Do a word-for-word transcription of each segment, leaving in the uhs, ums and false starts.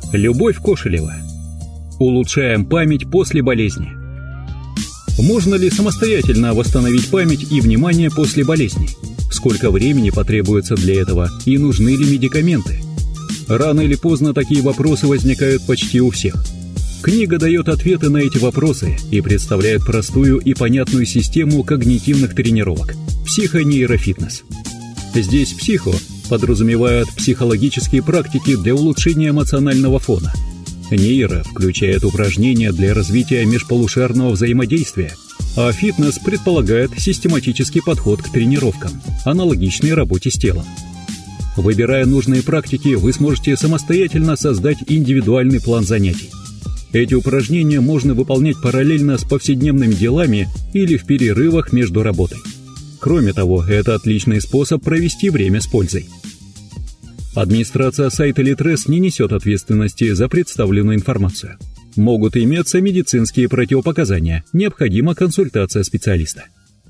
Любовь Кошелева. Улучшаем память после болезни. Можно ли самостоятельно восстановить память и внимание после болезни? Сколько времени потребуется для этого и нужны ли медикаменты? Рано или поздно такие вопросы возникают почти у всех. Книга дает ответы на эти вопросы и представляет простую и понятную систему когнитивных тренировок – психонейрофитнес. Здесь психо подразумевает психологические практики для улучшения эмоционального фона. Нейро включает упражнения для развития межполушарного взаимодействия, а фитнес предполагает систематический подход к тренировкам, аналогичной работе с телом. Выбирая нужные практики, вы сможете самостоятельно создать индивидуальный план занятий. Эти упражнения можно выполнять параллельно с повседневными делами или в перерывах между работой. Кроме того, это отличный способ провести время с пользой. Администрация сайта Литрес не несет ответственности за представленную информацию. Могут иметься медицинские противопоказания, необходима консультация специалиста.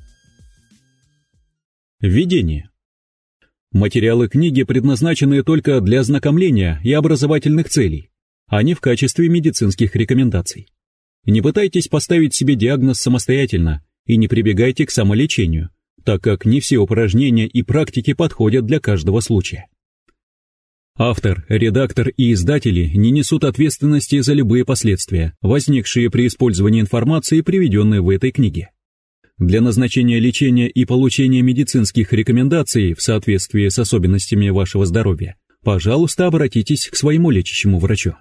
Введение. Материалы книги предназначены только для ознакомления и образовательных целей, а не в качестве медицинских рекомендаций. Не пытайтесь поставить себе диагноз самостоятельно и не прибегайте к самолечению, так как не все упражнения и практики подходят для каждого случая. Автор, редактор и издатели не несут ответственности за любые последствия, возникшие при использовании информации, приведенной в этой книге. Для назначения лечения и получения медицинских рекомендаций в соответствии с особенностями вашего здоровья, пожалуйста, обратитесь к своему лечащему врачу.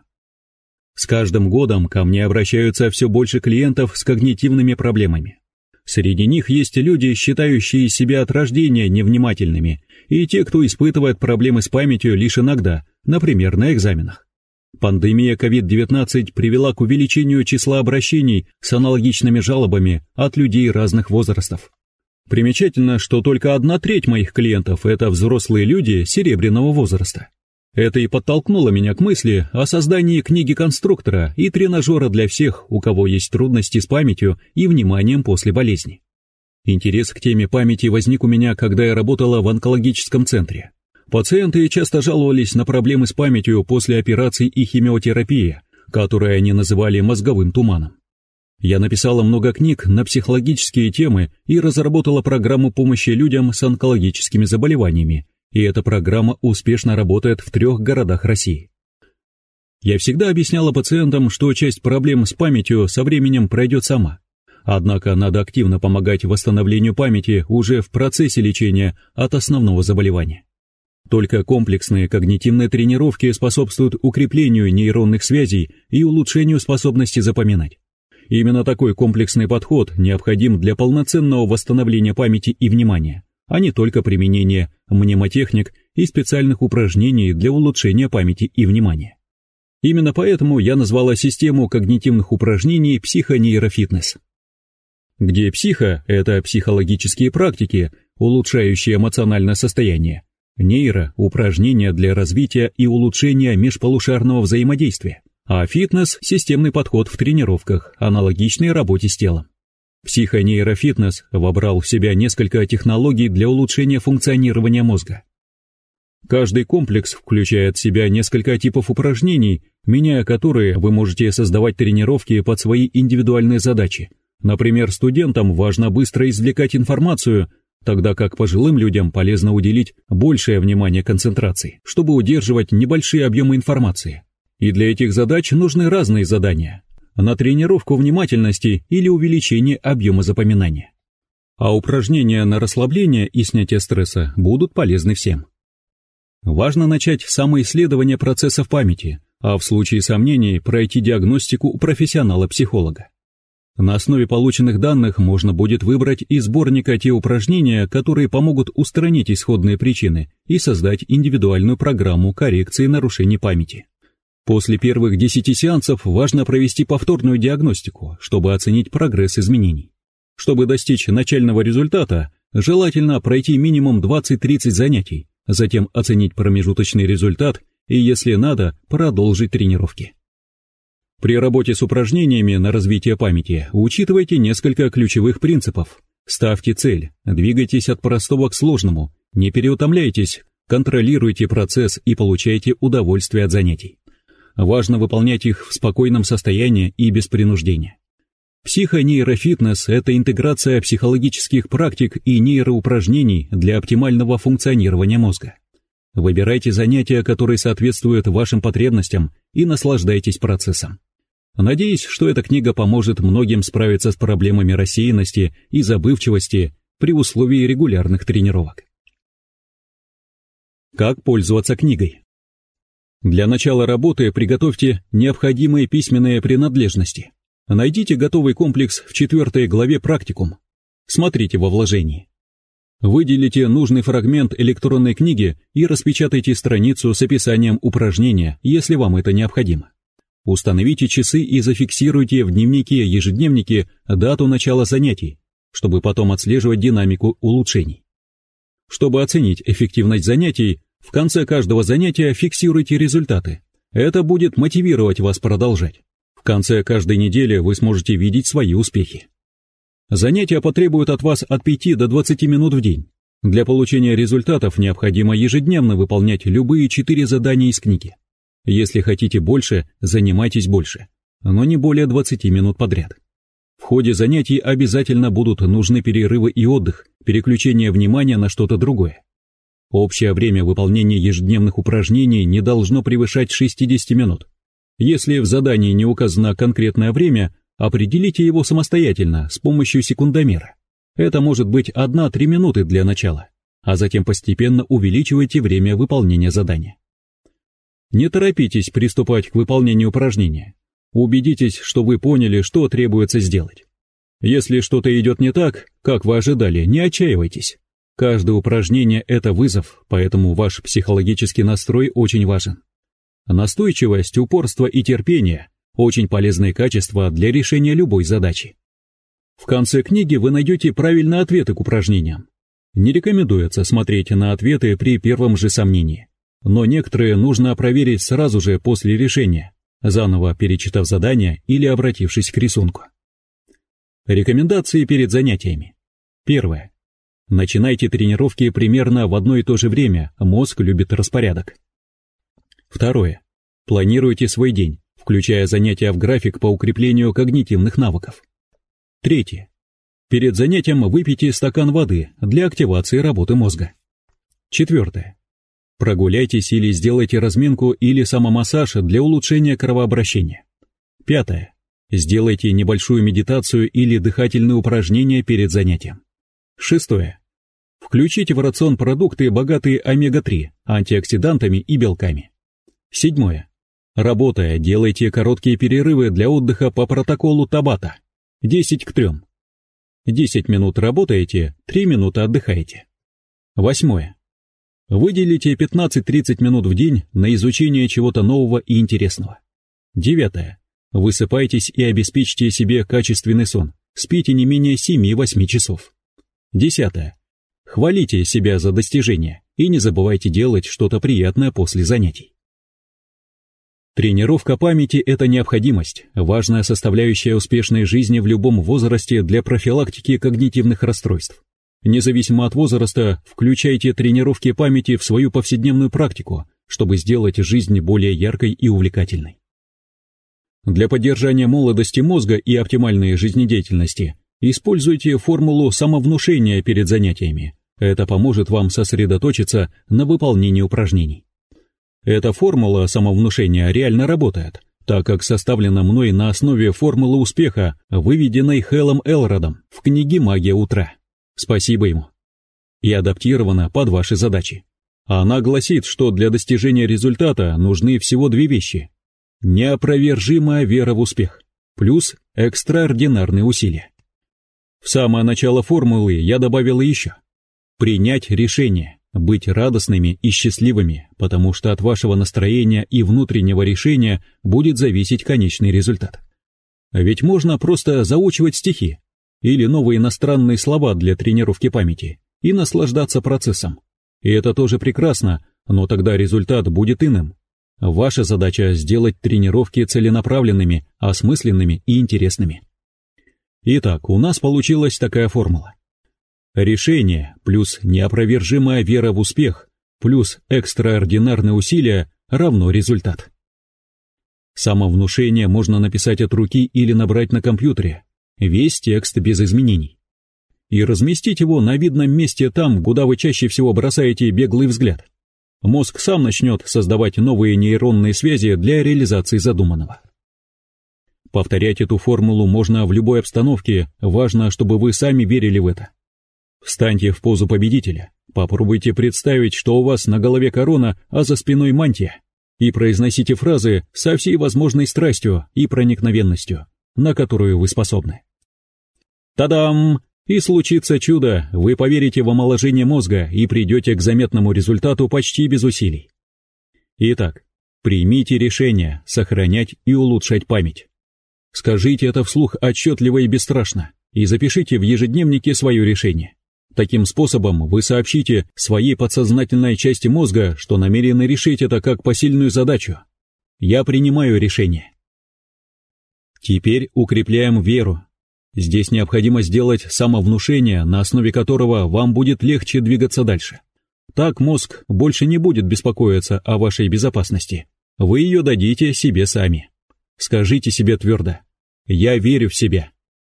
С каждым годом ко мне обращаются все больше клиентов с когнитивными проблемами. Среди них есть люди, считающие себя от рождения невнимательными, и те, кто испытывает проблемы с памятью лишь иногда, например, на экзаменах. Пандемия ковид девятнадцать привела к увеличению числа обращений с аналогичными жалобами от людей разных возрастов. Примечательно, что только одна треть моих клиентов – это взрослые люди серебряного возраста. Это и подтолкнуло меня к мысли о создании книги-конструктора и тренажера для всех, у кого есть трудности с памятью и вниманием после болезни. Интерес к теме памяти возник у меня, когда я работала в онкологическом центре. Пациенты часто жаловались на проблемы с памятью после операций и химиотерапии, которые они называли мозговым туманом. Я написала много книг на психологические темы и разработала программу помощи людям с онкологическими заболеваниями, и эта программа успешно работает в трех городах России. Я всегда объясняла пациентам, что часть проблем с памятью со временем пройдет сама. Однако надо активно помогать восстановлению памяти уже в процессе лечения от основного заболевания. Только комплексные когнитивные тренировки способствуют укреплению нейронных связей и улучшению способности запоминать. Именно такой комплексный подход необходим для полноценного восстановления памяти и внимания, а не только применение мнемотехник и специальных упражнений для улучшения памяти и внимания. Именно поэтому я назвала систему когнитивных упражнений психонейрофитнес. Где психо – это психологические практики, улучшающие эмоциональное состояние, нейро – упражнения для развития и улучшения межполушарного взаимодействия, а фитнес – системный подход в тренировках, аналогичный работе с телом. Психонейрофитнес вобрал в себя несколько технологий для улучшения функционирования мозга. Каждый комплекс включает в себя несколько типов упражнений, меняя которые вы можете создавать тренировки под свои индивидуальные задачи. Например, студентам важно быстро извлекать информацию, тогда как пожилым людям полезно уделить большее внимание концентрации, чтобы удерживать небольшие объемы информации. И для этих задач нужны разные задания на тренировку внимательности или увеличение объема запоминания. А упражнения на расслабление и снятие стресса будут полезны всем. Важно начать с самоисследования процессов памяти, а в случае сомнений пройти диагностику у профессионала-психолога. На основе полученных данных можно будет выбрать из сборника те упражнения, которые помогут устранить исходные причины и создать индивидуальную программу коррекции нарушений памяти. После первых десяти сеансов важно провести повторную диагностику, чтобы оценить прогресс изменений. Чтобы достичь начального результата, желательно пройти минимум двадцать-тридцать занятий, затем оценить промежуточный результат и, если надо, продолжить тренировки. При работе с упражнениями на развитие памяти учитывайте несколько ключевых принципов. Ставьте цель, двигайтесь от простого к сложному, не переутомляйтесь, контролируйте процесс и получайте удовольствие от занятий. Важно выполнять их в спокойном состоянии и без принуждения. Психонейрофитнес – это интеграция психологических практик и нейроупражнений для оптимального функционирования мозга. Выбирайте занятия, которые соответствуют вашим потребностям, и наслаждайтесь процессом. Надеюсь, что эта книга поможет многим справиться с проблемами рассеянности и забывчивости при условии регулярных тренировок. Как пользоваться книгой? Для начала работы приготовьте необходимые письменные принадлежности. Найдите готовый комплекс в четвертой главе «Практикум». Смотрите во вложении. Выделите нужный фрагмент электронной книги и распечатайте страницу с описанием упражнения, если вам это необходимо. Установите часы и зафиксируйте в дневнике-ежедневнике дату начала занятий, чтобы потом отслеживать динамику улучшений. Чтобы оценить эффективность занятий, в конце каждого занятия фиксируйте результаты. Это будет мотивировать вас продолжать. В конце каждой недели вы сможете видеть свои успехи. Занятия потребуют от вас от пяти до двадцати минут в день. Для получения результатов необходимо ежедневно выполнять любые четыре задания из книги. Если хотите больше, занимайтесь больше, но не более двадцати минут подряд. В ходе занятий обязательно будут нужны перерывы и отдых, переключение внимания на что-то другое. Общее время выполнения ежедневных упражнений не должно превышать шестидесяти минут. Если в задании не указано конкретное время, определите его самостоятельно с помощью секундомера. Это может быть одна-три минуты для начала, а затем постепенно увеличивайте время выполнения задания. Не торопитесь приступать к выполнению упражнения. Убедитесь, что вы поняли, что требуется сделать. Если что-то идет не так, как вы ожидали, не отчаивайтесь. Каждое упражнение – это вызов, поэтому ваш психологический настрой очень важен. Настойчивость, упорство и терпение – очень полезные качества для решения любой задачи. В конце книги вы найдете правильные ответы к упражнениям. Не рекомендуется смотреть на ответы при первом же сомнении, но некоторые нужно проверить сразу же после решения, заново перечитав задание или обратившись к рисунку. Рекомендации перед занятиями. Первое. Начинайте тренировки примерно в одно и то же время, мозг любит распорядок. Второе. Планируйте свой день, включая занятия в график по укреплению когнитивных навыков. Третье. Перед занятием выпейте стакан воды для активации работы мозга. Четвертое. Прогуляйтесь или сделайте разминку или самомассаж для улучшения кровообращения. Пятое. Сделайте небольшую медитацию или дыхательные упражнения перед занятием. Шестое. Включите в рацион продукты, богатые омега три, антиоксидантами и белками. Седьмое. Работая, делайте короткие перерывы для отдыха по протоколу Табата. десять к трем. десять минут работаете, три минуты отдыхаете. Восьмое. Выделите пятнадцать-тридцать минут в день на изучение чего-то нового и интересного. Девятое. Высыпайтесь и обеспечьте себе качественный сон. Спите не менее семи-восьми часов. Десятое. Хвалите себя за достижения и не забывайте делать что-то приятное после занятий. Тренировка памяти – это необходимость, важная составляющая успешной жизни в любом возрасте для профилактики когнитивных расстройств. Независимо от возраста, включайте тренировки памяти в свою повседневную практику, чтобы сделать жизнь более яркой и увлекательной. Для поддержания молодости мозга и оптимальной жизнедеятельности используйте формулу самовнушения перед занятиями. Это поможет вам сосредоточиться на выполнении упражнений. Эта формула самовнушения реально работает, так как составлена мной на основе формулы успеха, выведенной Хелом Элродом в книге «Магия утра». Спасибо ему. И адаптирована под ваши задачи. Она гласит, что для достижения результата нужны всего две вещи. Неопровержимая вера в успех, плюс экстраординарные усилия. В самое начало формулы я добавила еще. Принять решение, быть радостными и счастливыми, потому что от вашего настроения и внутреннего решения будет зависеть конечный результат. Ведь можно просто заучивать стихи или новые иностранные слова для тренировки памяти и наслаждаться процессом. И это тоже прекрасно, но тогда результат будет иным. Ваша задача сделать тренировки целенаправленными, осмысленными и интересными. Итак, у нас получилась такая формула. Решение плюс неопровержимая вера в успех плюс экстраординарные усилия равно результат. Самовнушение можно написать от руки или набрать на компьютере, весь текст без изменений, и разместить его на видном месте там, куда вы чаще всего бросаете беглый взгляд. Мозг сам начнет создавать новые нейронные связи для реализации задуманного. Повторять эту формулу можно в любой обстановке, важно, чтобы вы сами верили в это. Встаньте в позу победителя, попробуйте представить, что у вас на голове корона, а за спиной мантия, и произносите фразы со всей возможной страстью и проникновенностью, на которую вы способны. Та-дам! И случится чудо, вы поверите в омоложение мозга и придете к заметному результату почти без усилий. Итак, примите решение сохранять и улучшать память. Скажите это вслух отчетливо и бесстрашно, и запишите в ежедневнике свое решение. Таким способом вы сообщите своей подсознательной части мозга, что намерены решить это как посильную задачу. Я принимаю решение. Теперь укрепляем веру. Здесь необходимо сделать самовнушение, на основе которого вам будет легче двигаться дальше. Так мозг больше не будет беспокоиться о вашей безопасности. Вы ее дадите себе сами. Скажите себе твердо: «Я верю в себя».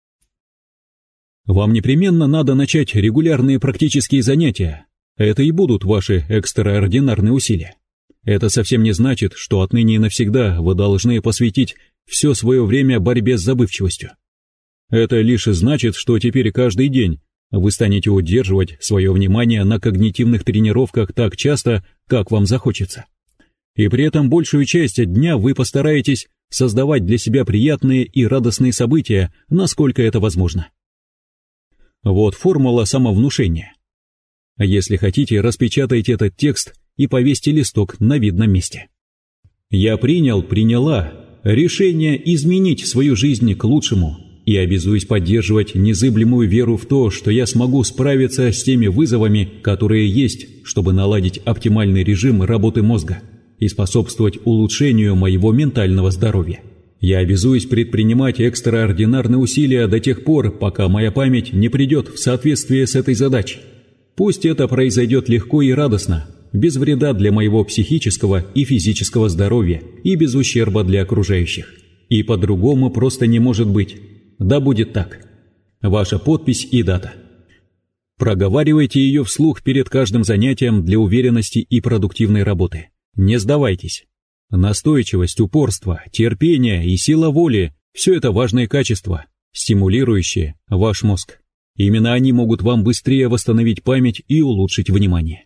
Вам непременно надо начать регулярные практические занятия. Это и будут ваши экстраординарные усилия. Это совсем не значит, что отныне и навсегда вы должны посвятить все свое время борьбе с забывчивостью. Это лишь значит, что теперь каждый день вы станете удерживать свое внимание на когнитивных тренировках так часто, как вам захочется. И при этом большую часть дня вы постараетесь создавать для себя приятные и радостные события, насколько это возможно. Вот формула самовнушения. Если хотите, распечатайте этот текст и повесьте листок на видном месте. Я принял, приняла решение изменить свою жизнь к лучшему и обязуюсь поддерживать незыблемую веру в то, что я смогу справиться с теми вызовами, которые есть, чтобы наладить оптимальный режим работы мозга и способствовать улучшению моего ментального здоровья. Я обязуюсь предпринимать экстраординарные усилия до тех пор, пока моя память не придет в соответствие с этой задачей. Пусть это произойдет легко и радостно, без вреда для моего психического и физического здоровья и без ущерба для окружающих. И по-другому просто не может быть. Да будет так. Ваша подпись и дата. Проговаривайте ее вслух перед каждым занятием для уверенности и продуктивной работы. Не сдавайтесь. Настойчивость, упорство, терпение и сила воли – все это важные качества, стимулирующие ваш мозг. Именно они могут вам быстрее восстановить память и улучшить внимание.